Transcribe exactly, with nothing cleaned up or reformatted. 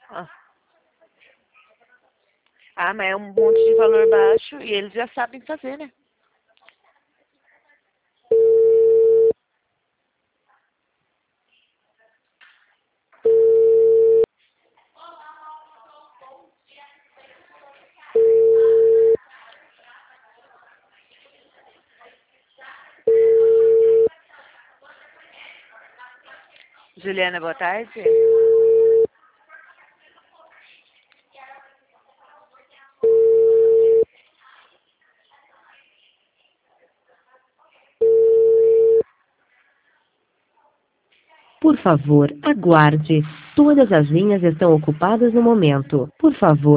Ah. ah, mas é um monte de valor baixo e eles já sabem fazer, né? Juliana, boa tarde. Por favor, aguarde. Todas as linhas estão ocupadas no momento. Por favor.